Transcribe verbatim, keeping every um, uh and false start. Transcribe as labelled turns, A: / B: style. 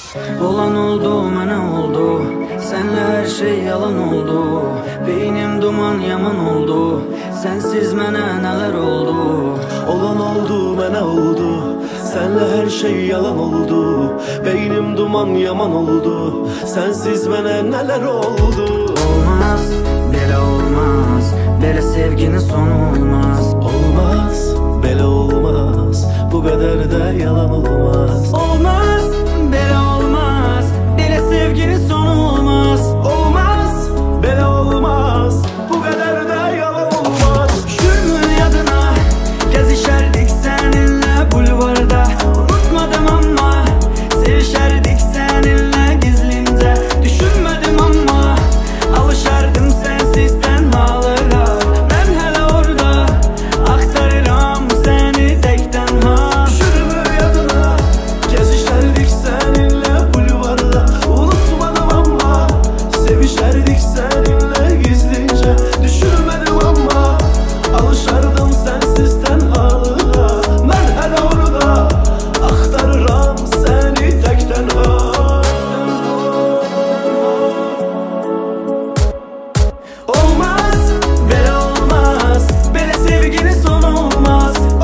A: Olan oldu, mənə oldu. Senle her şey yalan oldu. Beynim duman yaman oldu. Sensiz mənə neler oldu.
B: Olan oldu, mənə oldu. Senle her şey yalan oldu. Beynim duman yaman oldu. Sensiz mənə neler oldu.
A: Olmaz, belə olmaz. Belə sevginin sonu olmaz.
B: Olmaz, belə olmaz. Bu kadar da yalan olmaz.
A: Olmaz, belə olmaz. Belə sevginin sonu olmaz.
B: Olmaz, belə olmaz. Bu kadar da yalan olmaz.
A: Düşürmü yadına, gezişerdik seninle bulvarda. Unutmadım ama sevişerdik seninle gizlince. Düşünmedim ama alışardım sensiz tenhalara. Ben hele orada aktarıram seni tek tenha.
B: Düşürmü yadına, gezişerdik seninle bulvarda. Unutmadım ama sevişerdik seninle gizlince. Düşünmedim ama alışardım sensiz tenhalığa. Ben hele orada aktarıram seni tek tenha.
A: Olmaz, böyle olmaz. Böyle sevginin sonu olmaz.